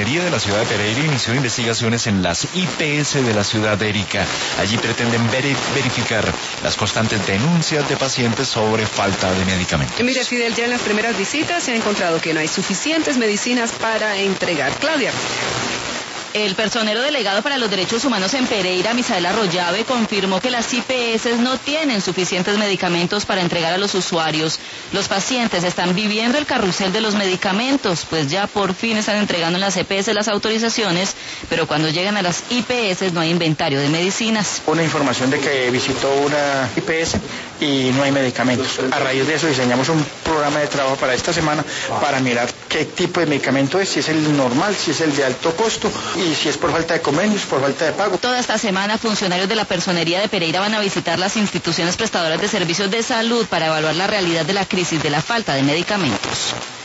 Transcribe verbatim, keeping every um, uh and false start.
personería de la ciudad de Pereira inició investigaciones en las I P S de la ciudad de Erika. Allí pretenden ver- verificar las constantes denuncias de pacientes sobre falta de medicamentos. Mire, Fidel, ya en las primeras visitas se ha encontrado que no hay suficientes medicinas para entregar. Claudia. El personero delegado para los derechos humanos en Pereira, Misael Arroyave, confirmó que las I P S no tienen suficientes medicamentos para entregar a los usuarios. Los pacientes están viviendo el carrusel de los medicamentos, pues ya por fin están entregando en las E P S las autorizaciones, pero cuando llegan a las I P S no hay inventario de medicinas. Una información de que visitó una I P S y no hay medicamentos. A raíz de eso diseñamos un programa de trabajo para esta semana para mirar qué tipo de medicamento es, si es el normal, si es el de alto costo y si es por falta de convenios, por falta de pago. Toda esta semana funcionarios de la Personería de Pereira van a visitar las instituciones prestadoras de servicios de salud para evaluar la realidad de la crisis de la falta de medicamentos.